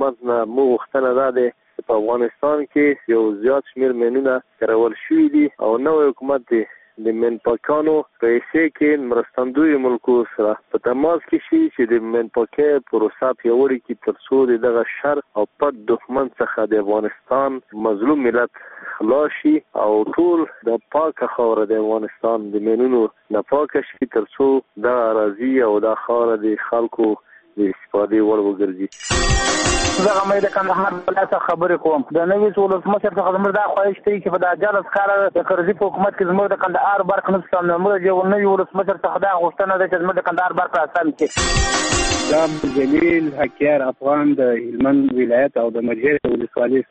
حکومت نه مو غوښتنه ده چې په افغانستان کې یو زیات شمیر مینونه کارول شوي دي او نوی حکومت دی د منپاکانو پیسې کې مرستندوی ملکو سره په تماس کې شي چې د منپاکۍ پروسه پیاوړې کړي تر څو دغه شر او پټ دښمن څخه د افغانستان مظلوم ملت خلاص شي او ټول د پاکه خاوره د افغانستان د مینونو نه پاکه شي تر څو دا اراضي او دا خاوره د خلکو د استفادې وړ وګرځي. زه غمې د کندهار ولایت خبرې کوم. د نوي ولسمشر څخه زموږ دا خواهش دی چې په دا جلس کال د کرزي په حکومت کې زموږ د کندهار برخه نه سم موږ د نوي ولسمشر څخه دا غوښتنه ده چې زموږ د کندهار برخه سم کړي. دا جلیل حکیار افغان د هلمند ولایت او د مرجع ولسوالۍ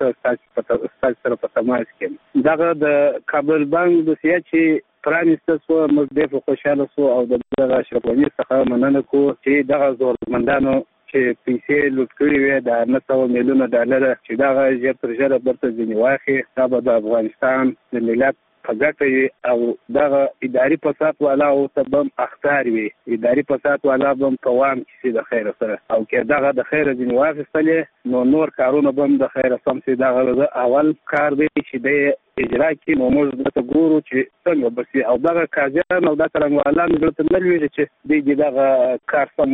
سره په تماس کې دغه د کابل بانک د سیاسي پرانیسته سو موږ ډېر خوشاله سو او د اشرف غني څخه مننه کو چې دغه زورمندانو چې پیسې لوټ کړې وې د 900 میلیونه ډالر چې دغه ژر تر ژره برته ځنې واخې دا به د افغانستان د ملت په ګټه او دغه اداري فساد والا او تبم اختار وي اداري فساد والا بم قوام چې د خیر سره او کې دغه د خیر ځنې واخستلې نور کارونه بم د خیر سم چې دغه اول کار دی چې د اجرا کې نو موږ د ګورو چې څنګه بس او دغه کاجان او د څنګهوالان دلته نه لوي چې دغه کار سم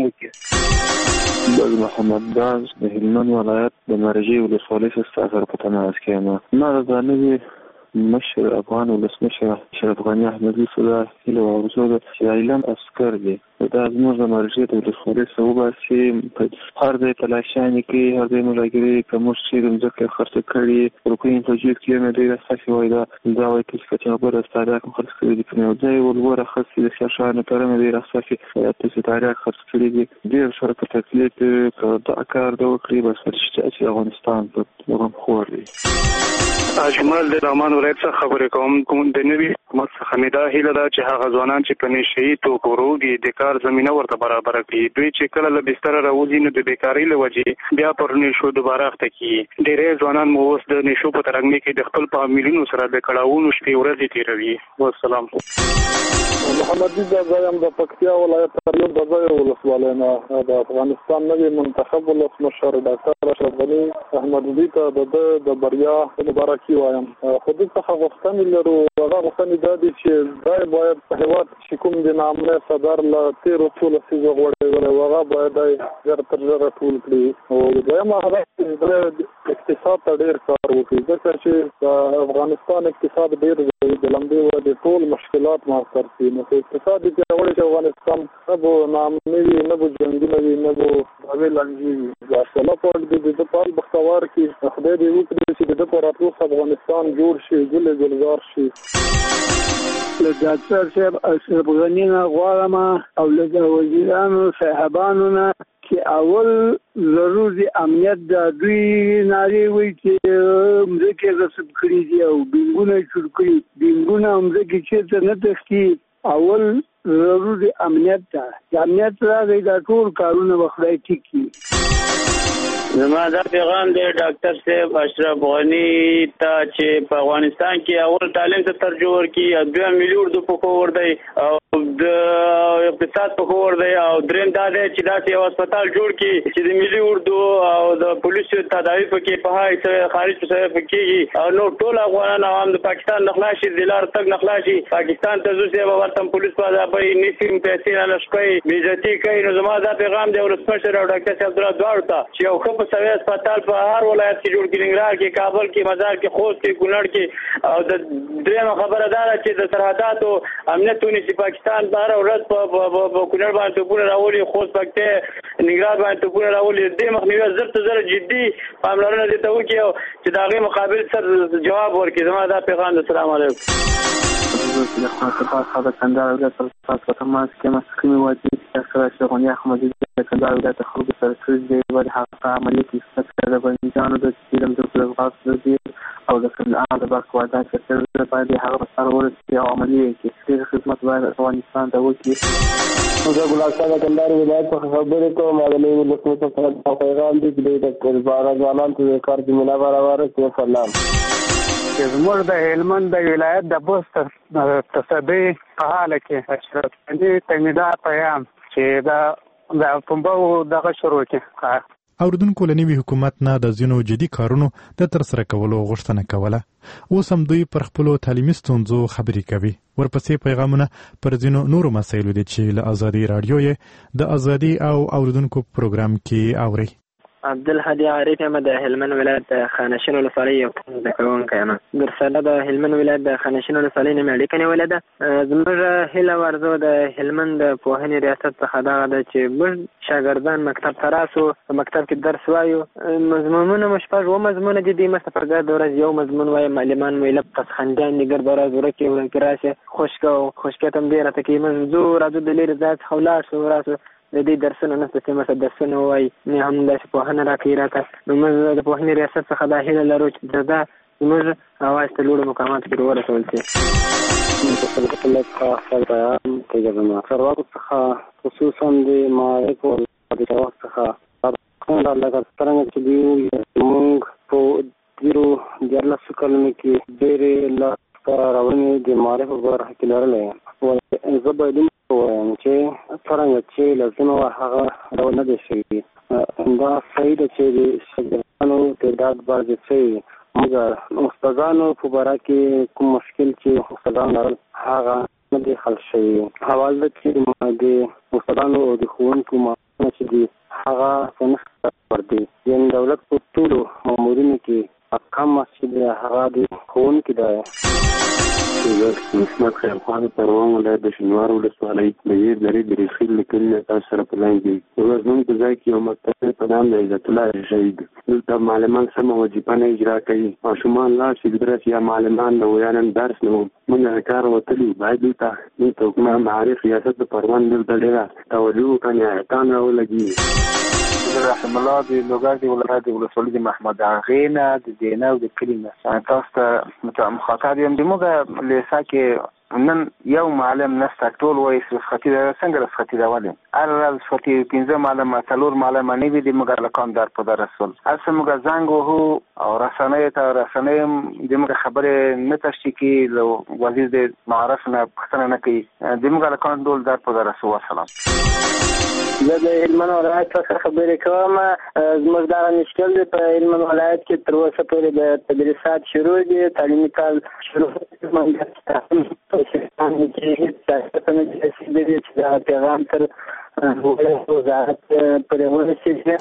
وکړي. د محمد داز د هلمند ولایت د مرجع ولسوالۍ سره په تماس کې نه دا نوی مشر افغان ولسمشر اشرف غني احمدي صدا هیله ورزو چې اعلان عسكر دی دا زموږ د مرجع ولسوالۍ سره وباسي هر ځای تلاشانې کې هر ځای ملاګري کوم شي د ځکه خرڅ کړي روپین په جیب کې نه دی راځي وای دا وایي چې څنګه به ستاره کوم خرڅ کړي دي په یو ځای ولور خرڅ دي شاشانه ترمه دی راځي چې تاریخ خرڅ کړي دي ډیر سره په تکلیف د کار د وکړي بس چې افغانستان په وګم خور دی. اجمل د رحمان ولایت څخه خبرې کوم د نوي حکومت څخه مې دا هیله ده چې هغه ځوانان چې په نشهیي توکو روږدي د کار زمینه ورته برابره کړي دوی چې کله له بستره راوځي نو د بیکارۍ له وجې بیا پر نشو دوباره اخته کیږي. ډېری ځوانان مو اوس د نشو په ترڅ کې د خپل فامیلونو سره د کړاوونو شپې ورځې تېروي. والسلام. محمد عزیز زایم د پکتیا ولایت تریو د ځای ولسوالۍ نه د افغانستان نوي منتخب ولسمشر ډاکټر اشرف غني احمدي ته د بریا مبارکي وایم. خو دې څخه غوښتنې لرو هغه غوښتنې دا دي چې دا باید په هېواد چې کوم د نامنه صدر له 13 څلورو غوړېدلی هغه باید ژر تر ژره ټول کړي او دویمه هغه اقتصاد ته ډېر کار وکړي ځکه چې د افغانستان اقتصاد ډېر د لمبې ودې ټول مشکلات ماسر شي نو اقتصادي پیاوړی چې افغانستان نه به نامنې وي نه به جنګونه وي نه به دعوې لانجې وي. دا الله پاک دې د پال بختوار کړي خدای دې وکړي چې د په راتلونکي افغانستان جوړ شي ګلزار شي. له ډاکټر صاحب اشرف غني نه غواړم او له وزیرانو صاحبانو نه چې اول ضروري امنیت د دوی ناري وي چې مځکې غصب کړي دي او بینګونه چور کړي بینګونه مځکې چې نه تختی اول ضروري امنیت ته امنیت راځي دا ټول کارونه وخړای ټیکی. زما دا پیغام دی ډاکټر صاحب اشرف غني ته چې په افغانستان کې اول تعلیم ته ترجیح ورکړي 2 میلیون د پکو ور دی او د اقتصاد پکو ور دی او دریم دا دی چې دا یو هسپتال جوړ کړي چې د ملي اردو او د پولیسو تداوی پکې په هاي خارج څخه پکې او نو ټول افغانان عوام د پاکستان نخلاشي د لار تک نخلاشي پاکستان ته ځي ورته پولیس په ځای نسیم پیسې نه لشکوي بیزتی کوي. نو زما دا پیغام دی ولسمشر او ډاکټر صاحب دواړو ته چې یو ښه سوي هسپتال په هر ولایت کې جوړ کړي ننګرهار کې کابل کې مزار کې خوست کې کونړ کې او د درېمه خبره دا ده چې د سرحداتو امنیت ونیسي پاکستان په هره ورځ په کونړ باندې توپونه راولي خوست پکتیا ننګرهار باندې توپونه راولي دې مخنیوي زر ته زر جدي پاملرنه دې ته وکړي چې د هغې مقابل سر جواب ورکړي. زما دا پیغام دی. السلام علیکم. د خاصه د کندهار ولایت په تماس کې کومې وایي چې اشرف غني احمدي د کندهار ولایت خلکو سره کړي دی ولې هغه عملیات چې د بندیانو د سیستم د پروګرام دی او د کندهار د برخه واده چې باید هغه سره ورسي او عملیات کې د خدمت باید افغانستان ته وکړي. زه ګلاب شاه د کندهار ولایت څخه خبرې کوم. د نوي ولسمشر څخه پیغام دی چې د ځوانانو ته کار زمینه برابره کړي. سلام. زموږ د هلمند د ولایت د بوست تصدی په حال کې اشرف غني ته مې دا پیغام چې دا پنبه دغه شروع کې اوریدونکو له نوي حکومت نه د ځینو جدي کارونو د ترسره کولو غوښتنه کوله. اوس هم دوی پر خپلو تعلیمي ستونزو خبرې کوي. ورپسې پیغامونه پر ځینو نورو مسایلو دي چې له ازادي راډیو یې د ازادي او اوریدونکو پروګرام کې اوري. عبدالهادي عارف یم د هلمند ولایت د خانشین ولسوالۍ یو زده کوونکی یم. درسره د هلمند ولایت د خانشین ولسوالۍ نه مې اړیکه نیولې ده. زموږ هیله ورځو د هلمند د پوهنې ریاست څخه دغه ده چې موږ شاګردان مکتب ته راسو، په مکتب کې درس وایو. مضمونونه مو شپږ اووه مضمونه دي. دوی مې په ګرد ورځ یو مضمون وایي. معلمان مو لږ پسخندیان دي، ګرد ورځ ورکې راشي. خوشکیت هم ډېر راته کوي. موږ ځو راځو د لرې ځای څخه ولاړ شو راسو د دې درسونه نشته چې مثلا درسونه وایي نه هم داسې پوهنه راکوي راته. نو موږ د پوهنې ریاست څخه دا هیله لرو چې دا زموږ اواز ته لوړو مقاماتو کې ورسول شي. خپل بیان تجربه چارواکو څخه خصوصا د معارف او د چارواکو څخه لکه څرنګه چې دوی موږ په ډېرو دیارلسو کلونو کې ډېرې لاسته راوړنې د معارف په برخه کې لرلې. زه باید ووایم چې څرنګه چې لازمه وه هغه ډول نه دی شوي. دا صحیح ده چې د شاګردانو تعداد باید زیات شوي. مګر استادانو په باره کې کوم مشکل چې استادان لرل هغه نه دی حل شوي. حوال ده چې د استادانو او د ښوونکو معاشونه چې دي هغه څه نه دي. یعنې دولت په ټولو مامورینو کې کم چې دی هغه د ښوونکي دی. عصمت خیر خان پروان ولایت د شینوار ولسوالۍ د یې درې د ریخیل لیکلي تاسو سره په لاین کې یو زموږ په ځای کې یو مکتب په نام د عزت الله شهید. دلته معلمان سمه وظیفه نه اجرا کوي. ماشومان لاړ شي درس یا معلمان نه وایي نن درس نه موږ د کار وتلي باید دلته حکومت معارف ریاست د پروان دلته ډېره توجه وکړي، احکام راولګي. رحم الله د لوګر د ولایت د ولسوالۍ د محمد اغې نه د دینه او د کلي نه تاسو ته مخاطب یم. زموږ لیسه کې نن یو معلم نسته. ټول وایي رخصتي ده. څنګه رخصتي ده؟ ولې هر ورځ رخصتي 15 معلم 4 معلم نه وي د موږ لکان در په در رسول. هسه موږ زنګ وهو او رسنۍ ته رسنۍ د موږ خبرې نه تشریح کوي. وزیر د معارف نه پوښتنه نه کوي. د موږ لکان ټول در په در رسول. سلام. زه د هلمند ولایت څخه خبرې کوم. زموږ دغه مشکل دی په هلمند ولایت کې تر اوسه پورې د تدریسات شروع دي. تعلیمي کال شروع پیغام تر وزارت پورې ورسېږي.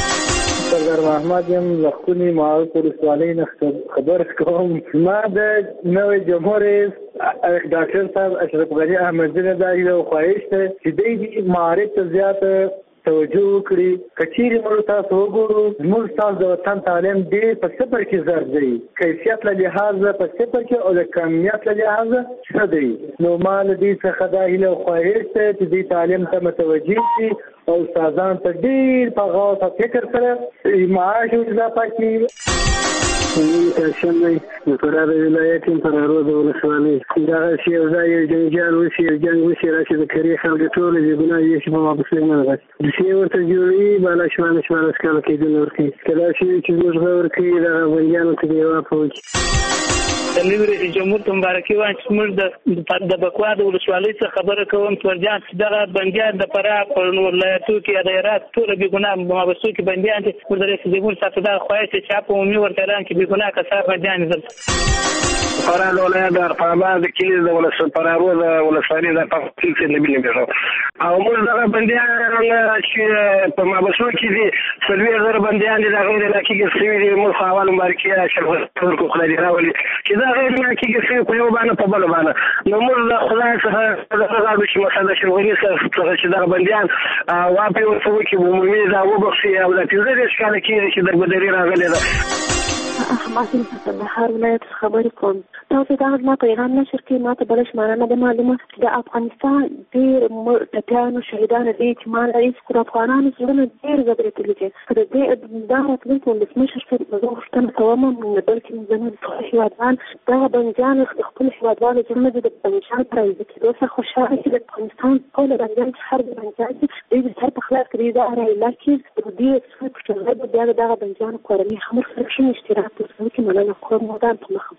سردار محمد یم لخونی معارف ولسوالۍ نه خبر کوم. ما د نوې جمهور رئیس ډاکټر صاحب اشرف غني احمدزي نه دا یو خواهش ده چې دوی معارف ته زیاته توجه وکړي. کچېرې موږ تاسو وګورو زموږ تاسو د وطن تعلیم ډېر په صفر کې ضرب دی. کیفیت له لحاظه په صفر کې او د کمیت له لحاظه ښه دی. نو ما له دې څخه دا هیله خواهش ده چې دې تعلیم ته متوجه شي او استادان ته ډېر په غور او فکر سره معاش اضافه کړي. تاسو د فرار ولایت په راروز ولسوالۍ دا شی یو ځای یو جنجال وشي، یو جنګ وشي، راشي د کری خلک ټول دې ګناه یې چې په واپس نه راځي. د شی ورته جوړي بالا شمال اسکاله کې د ورکی کله چې موږ ورکی دا ویانو ته دی واپس. د نوي رئیس جمهور ته مبارکي وایم چې موږ د بکوا د ولسوالۍ څخه خبره کوم. تورجان چې دغه بندیان د فراه په ولایتو کې د هرات ټول بې ګناه مابسطو کې بندیان دي. موږ د رئیس جمهور څخه دا خواهش چې په عمومي ورته اعلان کړي بې ګناه کسان بندیان دي. فراه ولایت د ارقامات د کلي د فراه د ولسوالۍ د پاکستان څخه نبی نبی او موږ دغه بندیان چې په مابسطو کې دي 30,000 بندیان دي. دا غیر علاقي ګرځوي دي. موږ اول مبارکي شرف کو خدای راولي چې دا غیر علاقي ګرځوي په یو باندې په بل باندې. نو موږ د خدای څخه غواړو چې مسله شروعي څخه چې دا بندیان واپي ورته کې عمومي دا وبخشي او د 15 کال کې چې د بدري راغلي ده. احمد د بهر ولایت خبرې کوم. تاسو دا ما پیغام نشر کې ما ته بلش معنا د معلومات د افغانستان ډېر ټپیانو شهیدانو دي چې ما رئیس کور افغانانو زړه ډېر زبرتلي چې د دې دا راتلونکي د مشر په غوښتنه کوم نه بلکې زموږ هیوادوال دا بنجان خپل هیوادوال زموږ د بنجان پرایز کې دوسه خوشاله چې د افغانستان ټول بنجان هر بنجان د هر په خلاف کې دا راي لکه دې څه چې دا بیا دغه بنجان کورنۍ هم سره شي اشتراک وکړي مننه کوم مدام په مخه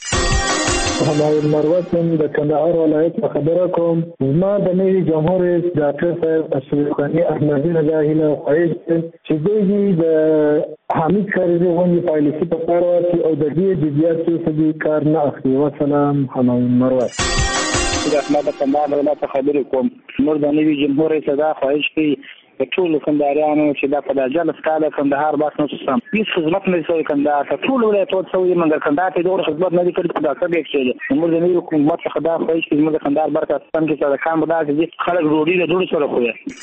همایون مروت د کندهار ولایت خبره کوم. زما د نوي جمهور رئیس ډاکټر صاحب اشرف غني احمدي نجاهله خواهش چې دوی د حمید کارزي غونډې پالیسي په کار واچي او د دې جديات څخه کار نه اخلي. والسلام. همایون مروت د احمد کندهار ولایت خبره کوم. نور د نوي جمهور رئیس دا خواهش کوي ټول کندهاریانو چې دا په دجال سکاله کندهار باس نو سم هیڅ خدمت نه کوي کندهار ته ټول ولایت څو منګر کندهار ته ډور خدمت نه کوي دا څه به کېږي. موږ د نوي حکومت څخه دا خواهش کوي موږ کندهار برکت څنګه کې سره کام ودا چې خلک روډي له جوړ سره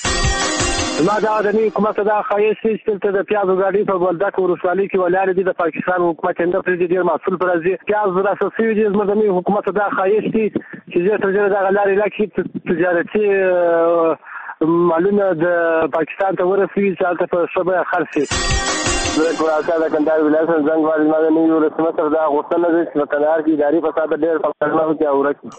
کوي. ما دا د نوي حکومت دا خواهش چې د پیازو غاډي په ولدک ورسوالي کې ولر دي د پاکستان حکومت اند پر دې ډیر مسول پر ځي پیاز راسي دي. موږ د نوي حکومت دا خواهش دي چې زه دا غلاري لکه تجارتي معلومه د پاکستان ته ورسېږي چې هلته په شبه خرڅي. د کراچا د کندهار ولایت زنګ واري ما د نوي ولسمشر څخه دا غوښتنه ده چې په کندهار کې اداري فساد ډېر په کارنامو کې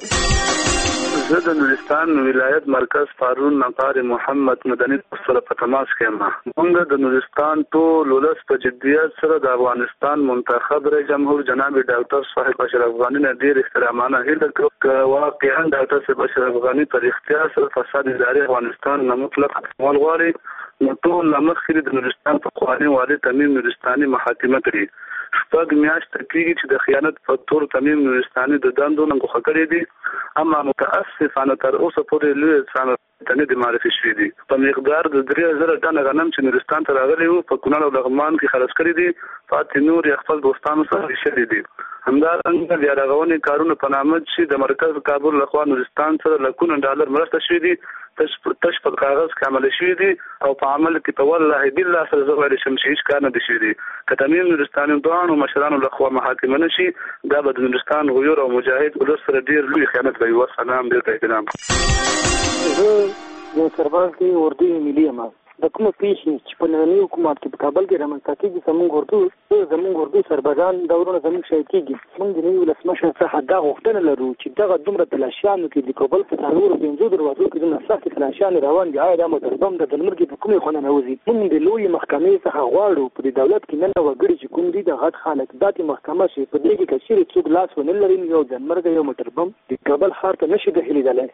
اوري. زه د نورستان ولایت مرکز فارون نقار محمد مدني سره په تماس کې یم. موږ د نورستان ټول ولس په جدیت سره د افغانستان منتخب رئیس جمهور جناب ډاکټر صاحب اشرف غني نه ډېر احترامانه هیله کوم واقعا ډاکټر صاحب اشرف غني پر اختیار سره فساد اداري افغانستان نه مطلق کول غواړي. نو ټول لمخې د نورستان په قواني والي تمیم نورستاني محاکمه کړي. شپږ میاشتې کېږي چې د خیانت په تور تمیم نورستاني د دندو نه ګوښه کړي دي، اما متاسفانه تر اوسه پورې لوی څانګه د معرفي شوي دي. په مقدار د 3000 ټنه غنم چې نورستان ته راغلي وو په کونړ او لغمان کې خلاص کړي دي، پاتې نور یې خپل دوستانو سره شریک دي. همدارنګه بیا رغونې کارونه په نامه چې د مرکز کابل لخوا نورستان سره لکونه ډالر مرسته شوي دي تش په کاغذ کې عمل شوي دي او په عمل کې په والله بالله سره زه ویلی شم چې هیڅ کار نه دي شوي دي. که تمیم نورستاني دوانو مشرانو لخوا محاکمه نه شي دا به د نورستان غیور او مجاهد ولس سره ډېر لوی خیانت کوي. والسلام. ډېر احترام. زه د سرباز کې اردو ملي یم. د کومه پیښې چې په ننني حکومت کې په کابل کې رامنځته کېږي زموږ اردو سربازان دا ورونه زموږ شهید کېږي. موږ د نوي ولسمشر څخه دا غوښتنه لرو چې دغه دومره تلاشیانو کې د کابل په څلورو پنځو دروازو کې دومره سختې تلاشیانې روان دي، آیا دا متربم د دلمرګي په کومې خوا ننوځي؟ موږ د لویې محکمې څخه غواړو په دې دولت کې نن وګړي چې کوم دي د غټ خلک داسې محکمه شي په دې کې که چېرې څوک لاس ونه لري یو ځانمرګی یو متربم د کابل ښار ته نشي دخیلېدلی.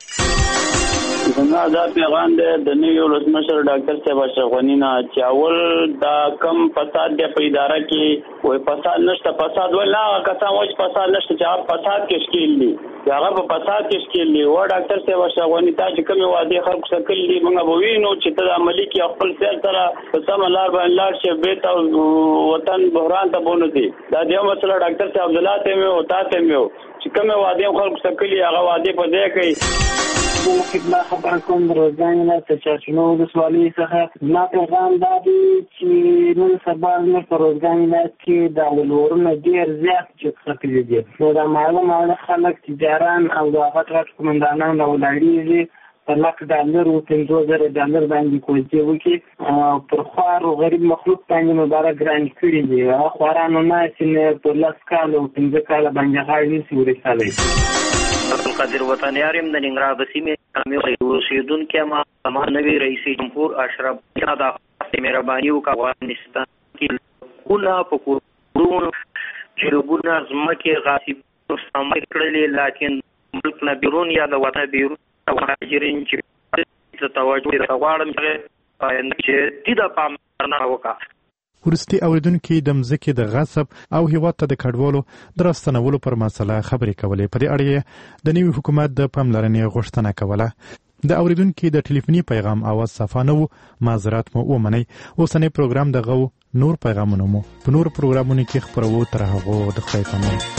زما دا پیغام دی د نوي ولسمشر ډاکټر صاحب اشرف غني نه چې اول دا کم فساد دی په اداره کې وایي فساد نشته. فساد وایي نه هغه کسان وایي چې فساد نشته چې هغه فساد کې ښکېل دي چې هغه په فساد کې ښکېل دي. و ډاکټر صاحب اشرف غني تا چې کومې وعدې خلکو سره کړي دي موږ به وینو چې ته د عملي کې خپل سیل سره په سمه لار باندې لاړ شې بیت او وطن بحران ته بونه دي. دا د یو مسله ډاکټر صاحب عبدالله ته مې او تا ته مې چې کومې وعدې خلکو سره کړي هغه وعدې په ځای کوي. خدمت خبر کوم د روزګان نه د چارچینو ولسوالۍ څخه. زما پیغام دا دی چې نن سبا زموږ په روزګان ولایت کې د ولورونه ډېر زیات چټکلي دي. نو دا معلومه خلک تجاران او د غټ غټ قومندانان راولاړېږي په $1,00,000 $50,000 باندې کوزې وکړي پر خوار او غریب مخلوق باندې مبارک ګران کړي دي. هغه خوارانو نه چې په 10 کال او 15 کال باندې غاړې نشي ورسېدلی. عبدالقادر وطنیار یم د ننګرهار د سیمې امیر اوسېدونکی یم. نوي رئیس جمهور اشرف غني دا مهرباني وکړه افغانستان کې کونه په کورونو جربونه ځمکې غاصب سامي کړلې، لیکن ملک نه بیرون یا د وطن بیرون مهاجرین چې توجه غواړم چې دې د پاملرنه وکړه. ورستي اوریدونکو د مځکې د غصب او هیواد ته د کډوالو درستنولو پر مسله خبرې کولې. په دې اړه د نوي حکومت د پاملرنې غوښتنه کوله. د اوریدونکو د ټلیفوني پیغام اواز صفه نه وو، معذرت مو ومنئ. اوسنی پروګرام دغه نور پیغامونه مو په نور پروګرامونو کې خپرو. تر هغه د خدای په امان.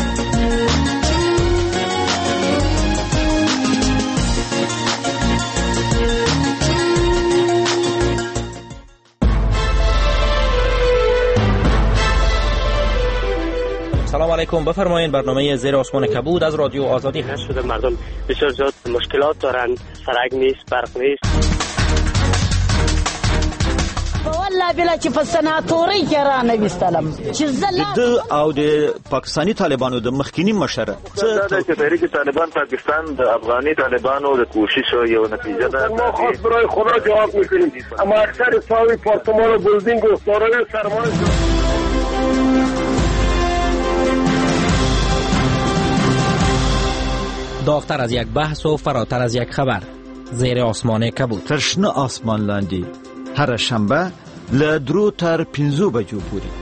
سلام علیکم، بفرمایید. برنامه زیر آسمان کبود از رادیو آزادی هست. شده مردم بسیار زیاد مشکلات دارند، سرک نیست، برق نیست. والله بلا چې په سناتوري کې را نه وستلم چې د او د پاکستانی طالبانو د مخکینی مشره دا چې تحریک طالبان پاکستان د افغاني طالبانو د کوشش یو نتیجه ده. ما خاص برای خدا جواب میکنیم اما اکثر ساوی پارتمان و بلدینگ و دارای سرمایه داغتر از یک بحث و فراتر از یک خبر. زیر آسمان کبود. تر شنه آسمان لاندې هر شنبه له 3 تر 5 بجو پورې.